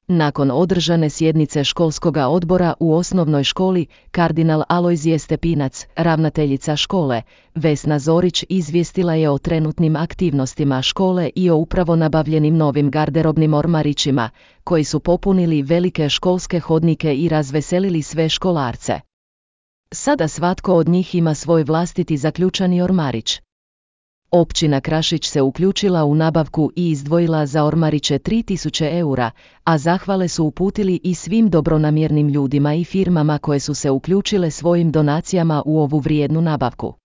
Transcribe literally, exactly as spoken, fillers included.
Nakon održane sjednice školskoga odbora u osnovnoj školi, kardinal Alojzije Stepinac, ravnateljica škole, Vesna Zorić izvijestila je o trenutnim aktivnostima škole i o upravo nabavljenim novim garderobnim ormarićima, koji su popunili velike školske hodnike i razveselili sve školarce. Sada svatko od njih ima svoj vlastiti zaključani ormarić. Općina Krašić se uključila u nabavku i izdvojila za ormariće tri tisuće eura, a zahvale su uputili i svim dobronamjernim ljudima i firmama koje su se uključile svojim donacijama u ovu vrijednu nabavku.